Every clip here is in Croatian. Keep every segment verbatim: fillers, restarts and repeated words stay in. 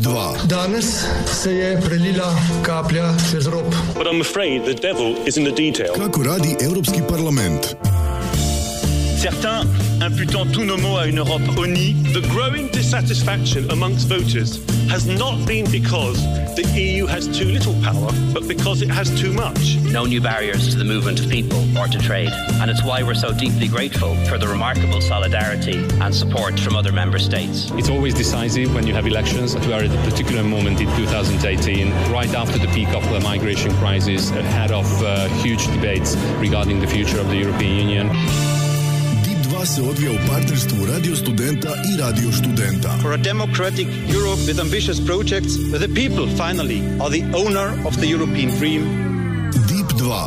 dva. Danes se je prelila kaplja čez rob. But I'm afraid the devil is in the detail. Kako radi Evropski parlament? Certains imputant tous nos maux à une Europe unie. The growing dissatisfaction amongst voters has not been because the E U has too little power, but because it has too much. No new barriers to the movement of people or to trade. And it's why we're so deeply grateful for the remarkable solidarity and support from other member states. It's always decisive when you have elections. We are at a particular moment in two thousand eighteen, right after the peak of the migration crisis, ahead of uh, huge debates regarding the future of the European Union. Se odvija u partnerstvu Radio Studenta i Radio Študenta. For a democratic Europe with ambitious projects, where the people finally are the owner of the European dream. Deep dva.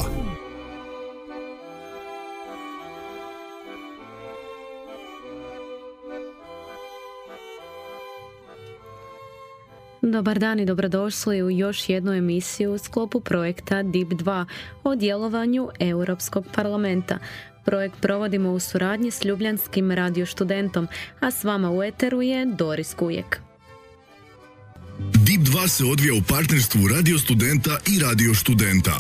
Dobar dan i dobrodošli u još jednu emisiju u sklopu projekta Deep dva o djelovanju Europskog parlamenta. Projekt provodimo u suradnji s ljubljanskim Radio Študentom, a s vama u eteru je Doris Kujek. Deep dva se odvija u partnerstvu Radio Studenta i Radio Študenta.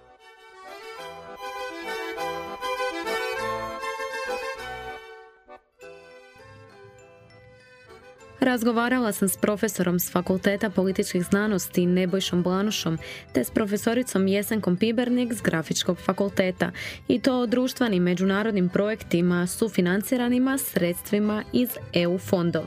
Razgovarala sam s profesorom s Fakulteta političkih znanosti Nebojšom Blanušom te s profesoricom Jesenkom Pibernik s Grafičkog fakulteta i to o društvenim međunarodnim projektima sufinanciranima sredstvima iz E U fondova.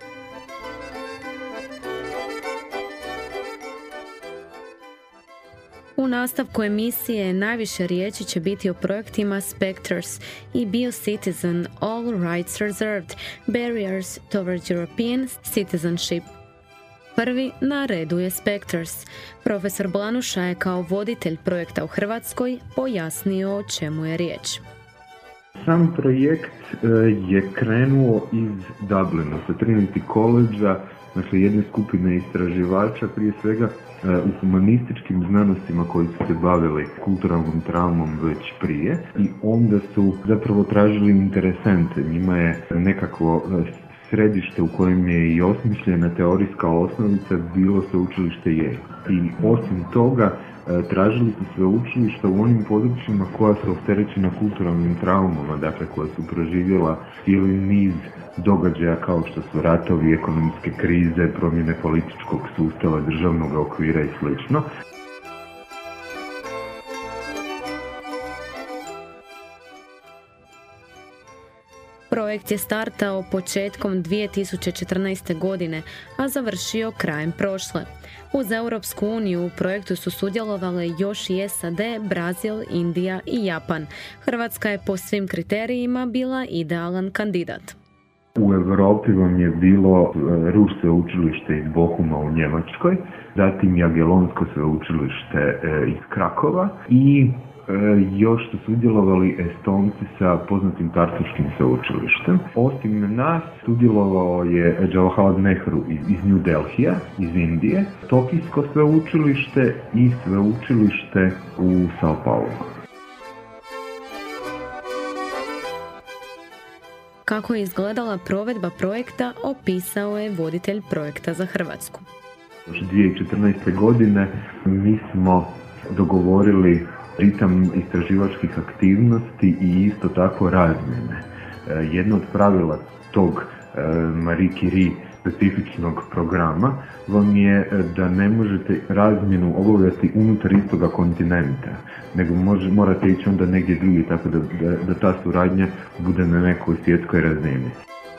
U nastavku emisije najviše riječi će biti o projektima Spectres i Biocitizen, All Rights Reserved, Barriers Towards European Citizenship. Prvi na redu je Spectres. Profesor Blanuša je kao voditelj projekta u Hrvatskoj pojasnio o čemu je riječ. Sam projekt je krenuo iz Dublina, sa Trinity College-a, dakle jedne skupine istraživača, prije svega u humanističkim znanostima koji su se bavili kulturalnom traumom već prije i onda su zapravo tražili interesente. Njima je nekakvo središte u kojem je i osmišljena teorijska osnovica bilo sveučilište Yale. I osim toga tražili su sveučilišta u onim područjima koja su opterećena kulturalnim traumama, dakle koja su proživjela cijeli niz događaja kao što su ratovi, ekonomske krize, promjene političkog sustava, državnog okvira i sl. Projekt je startao početkom dvije tisuće četrnaeste. godine, a završio krajem prošle. Uz Europsku uniju u projektu su sudjelovale još i S A D, Brazil, Indija i Japan. Hrvatska je po svim kriterijima bila idealan kandidat. U Europi vam je bilo Ruhr sveučilište iz Bochuma u Njemačkoj, zatim Jagelonsko sveučilište iz Krakova i još su sudjelovali Estonci sa poznatim Tartuškim sveučilištem. Osim nas sudjelovao je Jawaharlal Nehru iz, iz New Delhija, iz Indije, Tokijsko sveučilište i sveučilište u Sao Paulo. Kako je izgledala provedba projekta, opisao je voditelj projekta za Hrvatsku. dvije tisuće četrnaeste. godine mi smo dogovorili ritam istraživačkih aktivnosti i isto tako razmjene. Jedno od pravila tog Marie Curie specifičnog programa vam je da ne možete razmjenu obavljati unutar istoga kontinenta, nego može, morate ići onda negdje drugi, tako da, da, da ta suradnja bude na nekoj svjetskoj razini.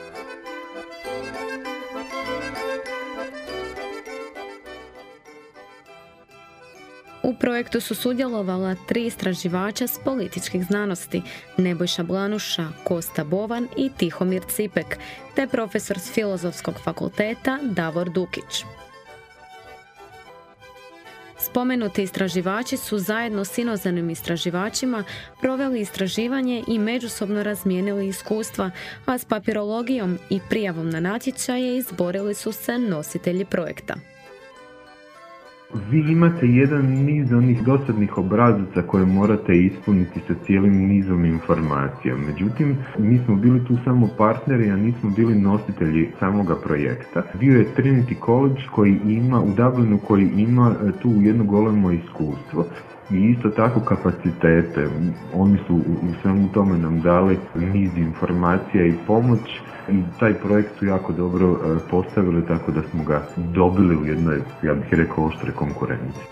U projektu su sudjelovala tri istraživača s političkih znanosti, Nebojša Blanuša, Kosta Bovan i Tihomir Cipek, te profesor s Filozofskog fakulteta Davor Dukić. Spomenuti istraživači su zajedno s inozemnim istraživačima proveli istraživanje i međusobno razmijenili iskustva, a s papirologijom i prijavom na natječaje izborili su se nositelji projekta. Vi imate jedan niz onih dosadnih obrazaca koje morate ispuniti sa cijelim nizom informacija. Međutim, mi smo bili tu samo partneri, a nismo bili nositelji samoga projekta. Bio je Trinity College koji ima, u Dublinu koji ima tu jedno golemo iskustvo i isto tako kapacitete. Oni su u svemu tome nam dali niz informacija i pomoć. I taj projekt su jako dobro postavili, tako da smo ga dobili u jednoj, ja bih rekao, oštre konkurenciji.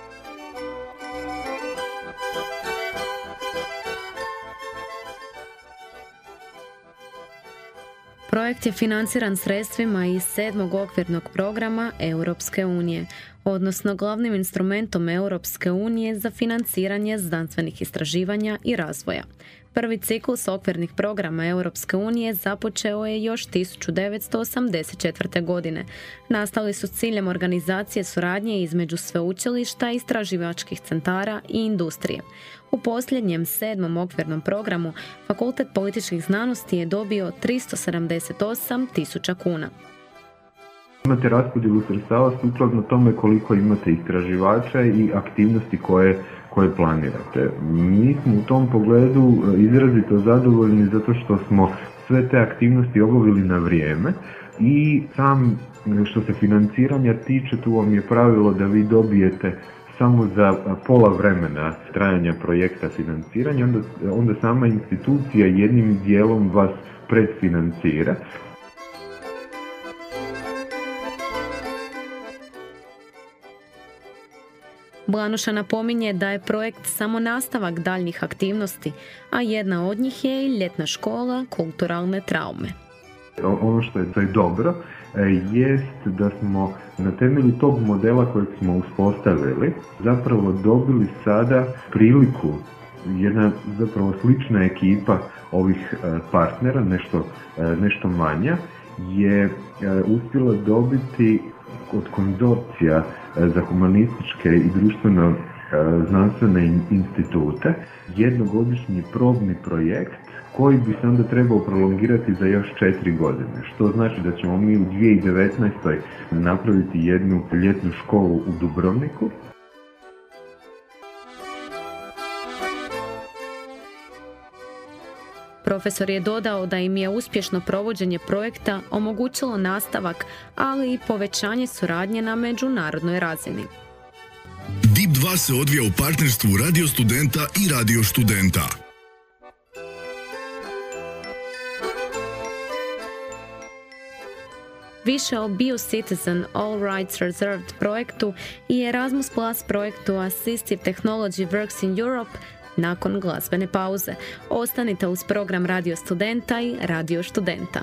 Projekt je financiran sredstvima iz sedmog okvirnog programa Europske unije, odnosno glavnim instrumentom Europske unije za financiranje znanstvenih istraživanja i razvoja. Prvi ciklus okvirnih programa Europske unije započeo je još tisuću devetsto osamdeset četvrte. godine. Nastali su s ciljem organizacije suradnje između sveučilišta, istraživačkih centara i industrije. U posljednjem sedmom okvirnom programu Fakultet političkih znanosti je dobio tristo sedamdeset osam tisuća kuna. Imate raspodjelu sredstava sukladno tome koliko imate istraživača i aktivnosti koje, koje planirate. Mi smo u tom pogledu izrazito zadovoljni zato što smo sve te aktivnosti obavili na vrijeme i sam što se financiranja tiče, tu vam je pravilo da vi dobijete samo za pola vremena trajanja projekta financiranja, onda, onda sama institucija jednim dijelom vas predfinancira. Blanuša napominje da je projekt samo nastavak daljnjih aktivnosti, a jedna od njih je i ljetna škola kulturalne traume. Ono što je, što je dobro jest da smo na temelju tog modela kojeg smo uspostavili zapravo dobili sada priliku, jedna zapravo slična ekipa ovih partnera, nešto, nešto manja, je uspjela dobiti od konzorcija za humanističke i društveno znanstvene institute jednogodišnji probni projekt koji bi se onda trebao prolongirati za još četiri godine. Što znači da ćemo mi u dvije tisuće devetnaestoj. napraviti jednu ljetnu školu u Dubrovniku. Profesor je dodao da im je uspješno provođenje projekta omogućilo nastavak, ali i povećanje suradnje na međunarodnoj razini. Dip dva se odvija u partnerstvu Radio Studenta i Radio Študenta. Više o Biocitizen All Rights Reserved projektu i Erasmus Plus projektu Assistive Technology Works in Europe nakon glazbene pauze. Ostanite uz program Radio Studenta i Radio Študenta.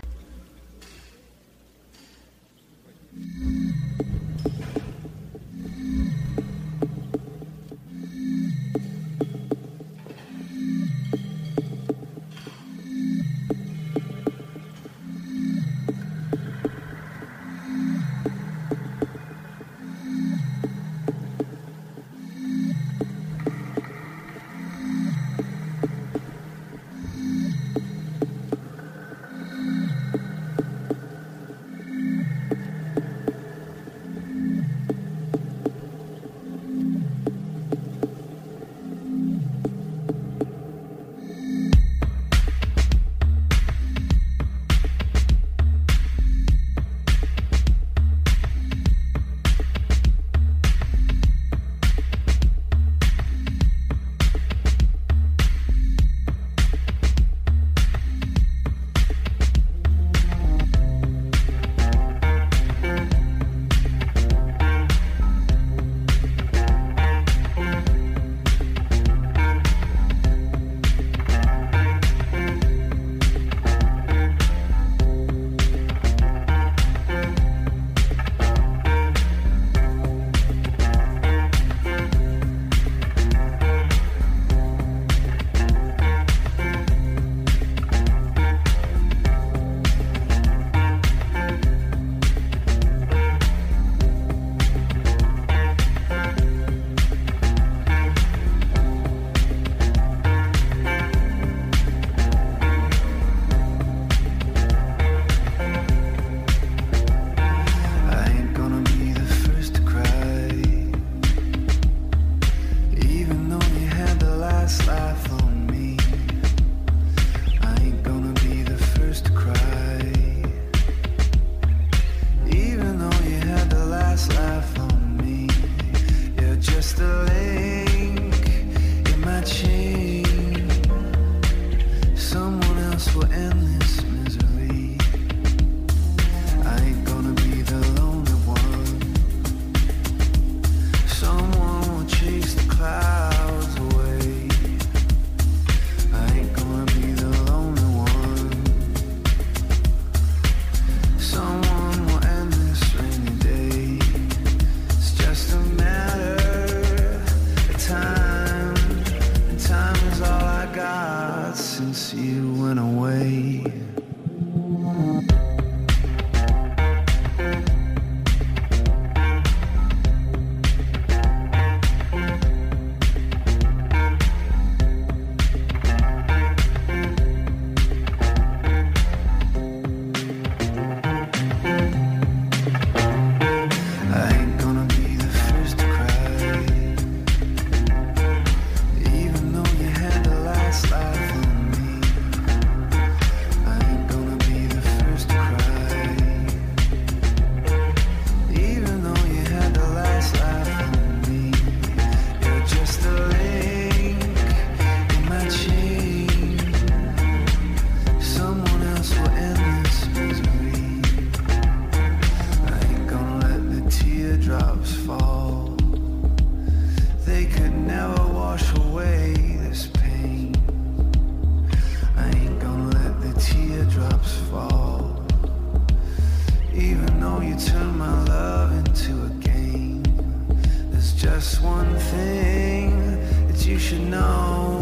should know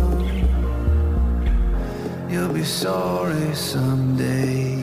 you'll be sorry someday.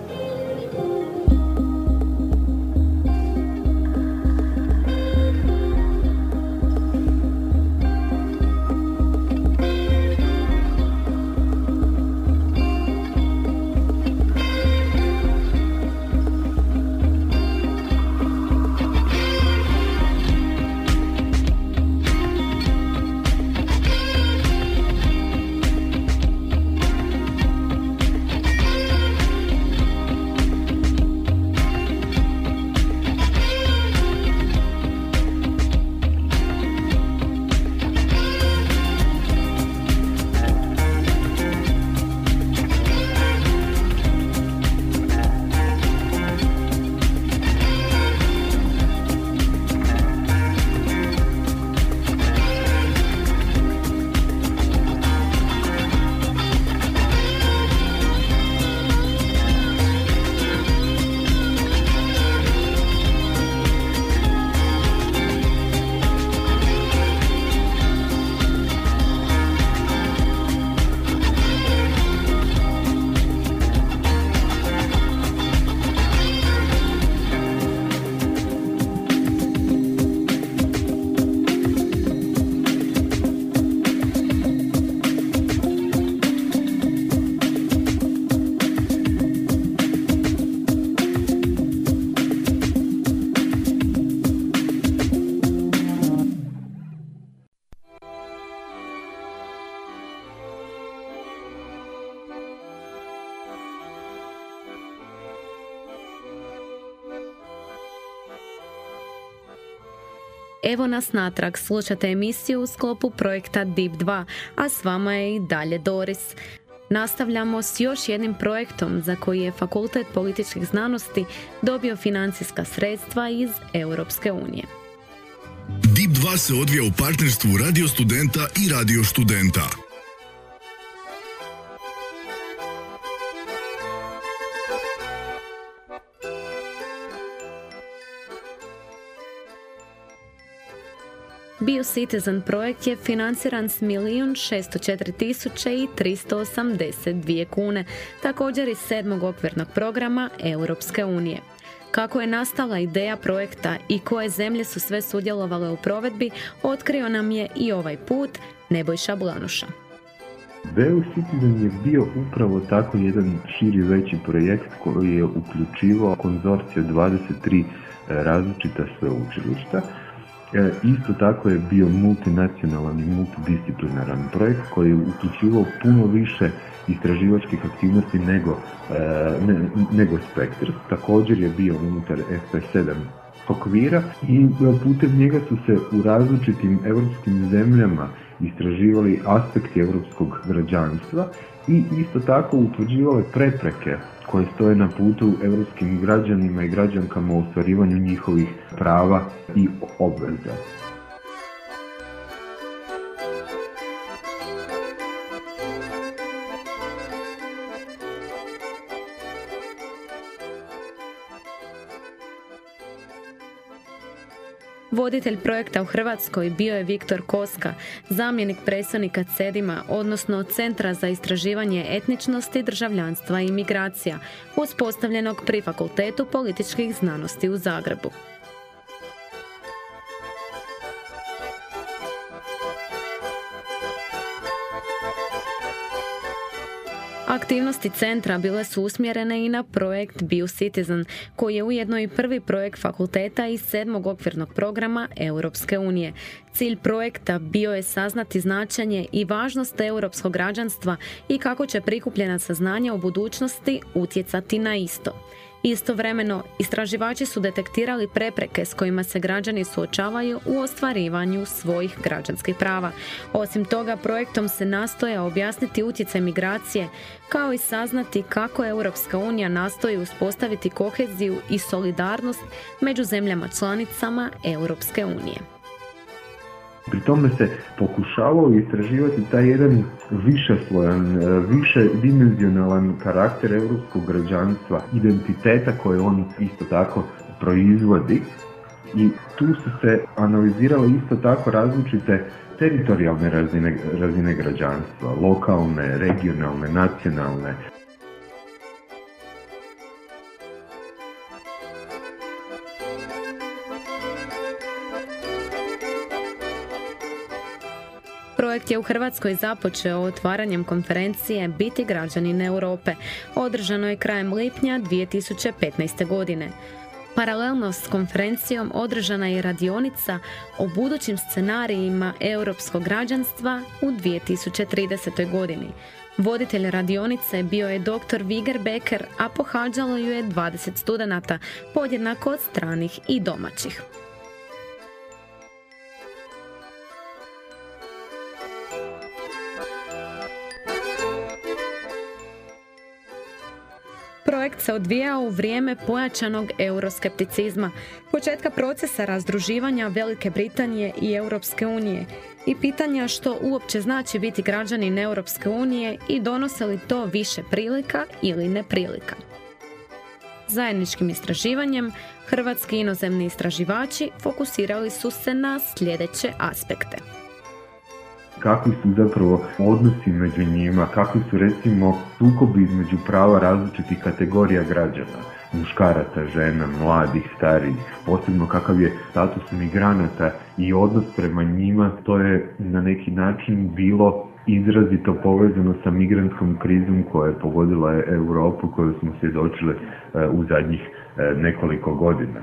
Evo nas natrag, slušate emisiju u sklopu projekta Deep dva, a s vama je i dalje Doris. Nastavljamo s još jednim projektom za koji je Fakultet političkih znanosti dobio financijska sredstva iz Europske unije. Deep dva se odvija u partnerstvu Radio Studenta i Radio Študenta. BioCitizen projekt je financiran s milijun šesto četiri tisuće i tristo osamdeset dvije kune, također iz sedmog okvirnog programa Europske unije. Kako je nastala ideja projekta i koje zemlje su sve sudjelovale u provedbi, otkrio nam je i ovaj put Nebojša Blanuša. BioCitizen je bio upravo tako jedan širi veći projekt koji je uključivao konzorcij dvadeset tri različita sveučilišta. E, isto tako je bio multinacionalan i multidisciplinaran projekt koji je uključivao puno više istraživačkih aktivnosti nego, e, ne, nego Spectres. Također je bio unutar F P sedam okvira i putem njega su se u različitim europskim zemljama istraživali aspekti europskog građanstva i isto tako utvrđivale prepreke koje stoje na putu europskim građanima i građankama u ostvarivanju njihovih prava i obveza. Voditelj projekta u Hrvatskoj bio je Viktor Koska, zamjenik predstojnika CEDIMA, odnosno Centra za istraživanje etničnosti, državljanstva i migracija, uspostavljenog pri Fakultetu političkih znanosti u Zagrebu. Aktivnosti centra bile su usmjerene i na projekt BioCitizen, koji je ujedno i prvi projekt fakulteta iz sedmog okvirnog programa Europske unije. Cilj projekta bio je saznati značenje i važnost europskog građanstva i kako će prikupljena saznanja u budućnosti utjecati na isto. Istovremeno, istraživači su detektirali prepreke s kojima se građani suočavaju u ostvarivanju svojih građanskih prava. Osim toga, projektom se nastoja objasniti utjecaj migracije, kao i saznati kako Europska unija nastoji uspostaviti koheziju i solidarnost među zemljama članicama Europske unije. Pri tome se pokušavao istraživati taj jedan višeslojan, višedimenzionalan karakter europskog građanstva, identiteta koje on isto tako proizvodi i tu su se analizirale isto tako različite teritorijalne razine, razine građanstva, lokalne, regionalne, nacionalne. Projekt je u Hrvatskoj započeo otvaranjem konferencije Biti građanin Europe, održanoj krajem lipnja dvije tisuće petnaeste. godine. Paralelno s konferencijom održana je radionica o budućim scenarijima europskog građanstva u dvije tisuće tridesetoj. godini. Voditelj radionice bio je doktor Viger Becker, a pohađalo ju je dvadeset studenata, podjednako od stranih i domaćih. Projekt se odvijao u vrijeme pojačanog euroskepticizma, početka procesa razdruživanja Velike Britanije i Europske unije i pitanja što uopće znači biti građanin Europske unije i donose li to više prilika ili neprilika. Zajedničkim istraživanjem hrvatski inozemni istraživači fokusirali su se na sljedeće aspekte. Kakvi su zapravo odnosi među njima, kakvi su recimo sukobi između prava različitih kategorija građana, muškaraca, žena, mladih, starijih, posebno kakav je status migranata i odnos prema njima, to je na neki način bilo izrazito povezano sa migrantskom krizom koja je pogodila Europu, koju smo svjedočili u zadnjih nekoliko godina.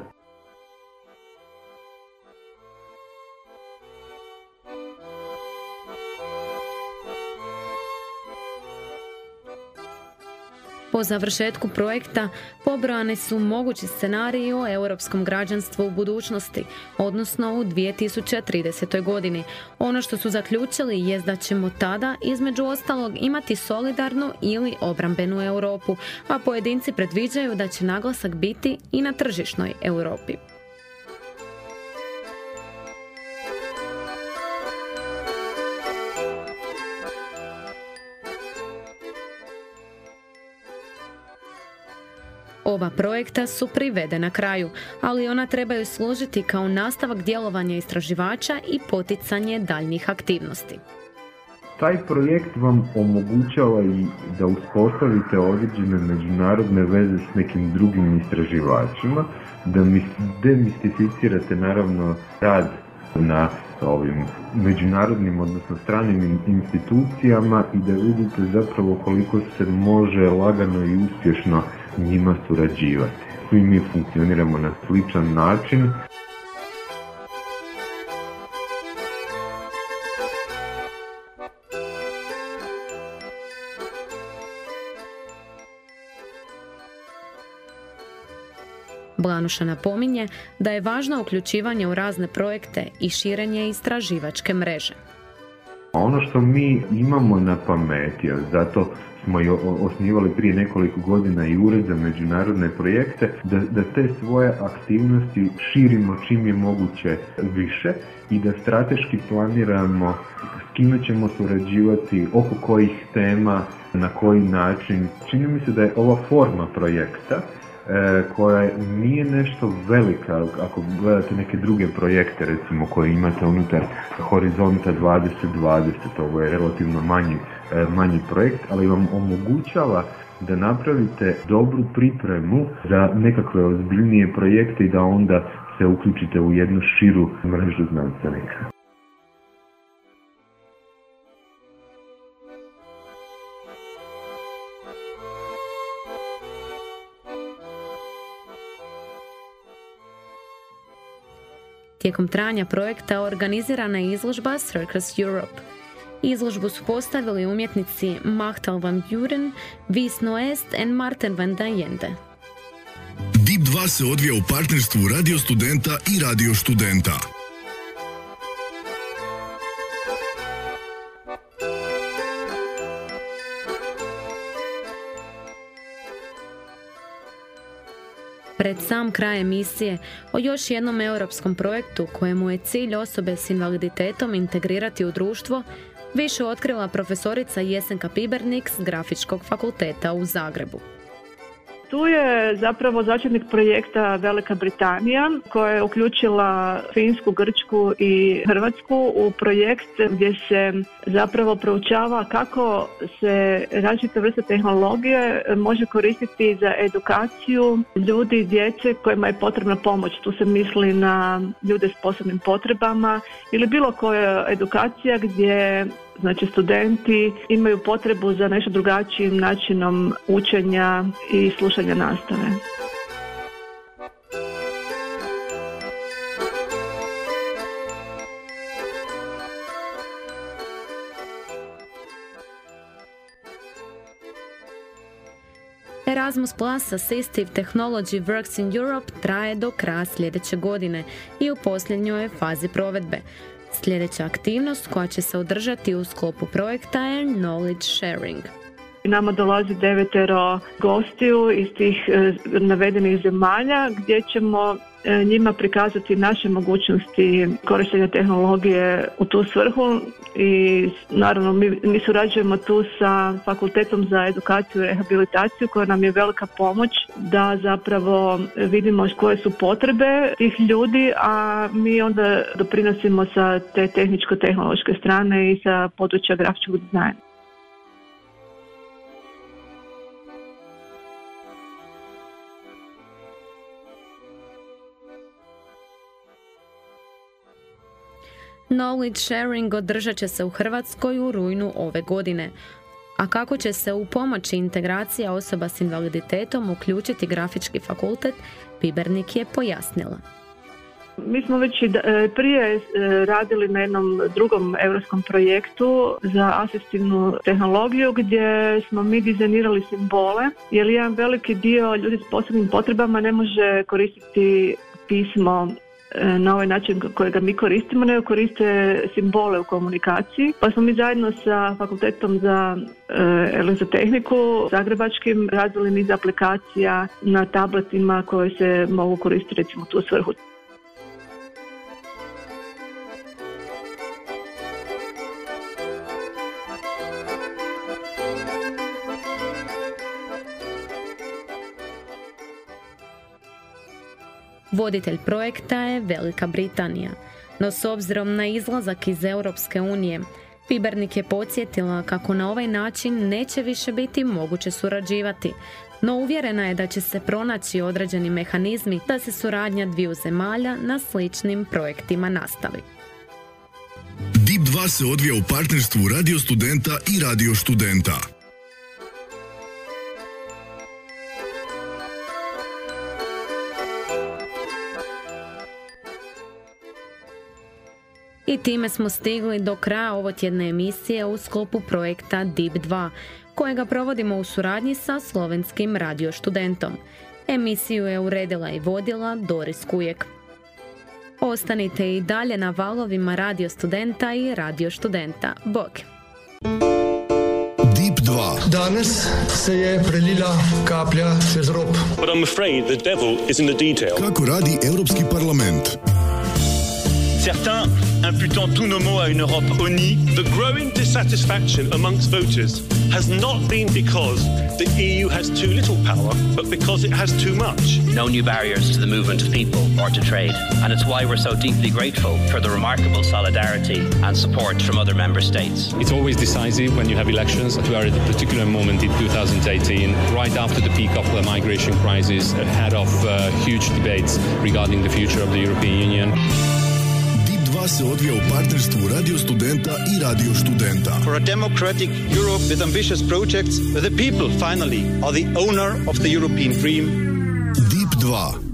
Po završetku projekta pobrojane su mogući scenariji o europskom građanstvu u budućnosti, odnosno u dvije tisuće tridesetoj. godini. Ono što su zaključili je da ćemo tada, između ostalog, imati solidarnu ili obrambenu Europu, a pojedinci predviđaju da će naglasak biti i na tržišnoj Europi. Oba projekta su privedena kraju, ali ona trebaju služiti kao nastavak djelovanja istraživača i poticanje daljnjih aktivnosti. Taj projekt vam omogućava i da uspostavite određene međunarodne veze s nekim drugim istraživačima, da demistificirate naravno rad na ovim međunarodnim, odnosno stranim institucijama i da vidite zapravo koliko se može lagano i uspješno njima surađivati. Svi mi funkcioniramo na sličan način. Blanuša napominje da je važno uključivanje u razne projekte i širenje istraživačke mreže. Ono što mi imamo na pameti, zato smo i osnivali prije nekoliko godina i ured za međunarodne projekte, da, da te svoje aktivnosti širimo čim je moguće više i da strateški planiramo s kime ćemo surađivati, oko kojih tema, na koji način. Čini mi se da je ova forma projekta koja nije nešto velika, ako gledate neke druge projekte recimo koje imate unutar Horizonta dvadeset dvadeset, ovo je relativno manji, manji projekt, ali vam omogućava da napravite dobru pripremu za nekakve ozbiljnije projekte i da onda se uključite u jednu širu mrežu znanstvenika. Tijekom trajanja projekta organizirana je izložba Circus Europe. Izložbu su postavili umjetnici Machtel van Buren, Wies Noest i Martin van den Ende. Dip dva se odvija u partnerstvu Radio Studenta i Radio Studenta. Pred sam kraj emisije o još jednom europskom projektu kojemu je cilj osobe s invaliditetom integrirati u društvo, više otkrila profesorica Jesenka Pibernik s Grafičkog fakulteta u Zagrebu. Tu je zapravo začetnik projekta Velika Britanija koja je uključila Finsku, Grčku i Hrvatsku u projekt gdje se zapravo proučava kako se različite vrste tehnologije može koristiti za edukaciju ljudi i djece kojima je potrebna pomoć. Tu se misli na ljude s posebnim potrebama ili bilo koja edukacija gdje znači studenti imaju potrebu za nešto drugačijim načinom učenja i slušanja nastave. Erasmus Plus Assistive Technology Works in Europe traje do kraja sljedeće godine i u posljednjoj je fazi provedbe. Sljedeća aktivnost koja će se održati u sklopu projekta je Knowledge Sharing. Nama dolazi devetero gostiju iz tih e, navedenih zemalja gdje ćemo e, njima prikazati naše mogućnosti korištenja tehnologije u tu svrhu i naravno mi, mi surađujemo tu sa Fakultetom za edukaciju i rehabilitaciju koja nam je velika pomoć da zapravo vidimo koje su potrebe tih ljudi, a mi onda doprinosimo sa te tehničko-tehnološke strane i sa područja grafičkog dizajna. Knowledge Sharing održat će se u Hrvatskoj u rujnu ove godine. A kako će se u pomoći integracija osoba s invaliditetom uključiti grafički fakultet, Pibernik je pojasnila. Mi smo već i prije radili na jednom drugom europskom projektu za asistivnu tehnologiju gdje smo mi dizajnirali simbole, jer jedan veliki dio ljudi s posebnim potrebama ne može koristiti pismo na ovaj način kojega mi koristimo, nego koriste simbole u komunikaciji. Pa smo mi zajedno sa Fakultetom za e, elektrotehniku zagrebačkim radili niz aplikacija na tabletima koje se mogu koristiti recimo u tu svrhu. Voditelj projekta je Velika Britanija, no s obzirom na izlazak iz Europske unije, Pibernik je podsjetila kako na ovaj način neće više biti moguće surađivati, no uvjerena je da će se pronaći određeni mehanizmi da se suradnja dviju zemalja na sličnim projektima nastavi. D I P dva se odvija u partnerstvu Radio Studenta i Radio Studenta. I time smo stigli do kraja ovotjedne emisije u sklopu projekta D I P dva, kojega provodimo u suradnji sa slovenskim Radio Studentom. Emisiju je uredila i vodila Doris Kujek. Ostanite i dalje na valovima Radio Studenta i Radio Studenta. Bog! D I P dva. Danes se je prelila kaplja čez rob. But I'm afraid the devil is in the detail. Kako radi Europski parlament? Certains imputant tous nos maux à une Europe unie, the growing dissatisfaction amongst voters has not been because the E U has too little power, but because it has too much. No new barriers to the movement of people or to trade, and it's why we're so deeply grateful for the remarkable solidarity and support from other member states. It's always decisive when you have elections. We are at a particular moment in two thousand eighteen, right after the peak of the migration crisis, ahead of uh, huge debates regarding the future of the European Union. Se odvija u partnerstvu Radio Studenta i Radio Studenta. For a democratic Europe with ambitious projects, where the people finally are the owner of the European dream. D I P dva.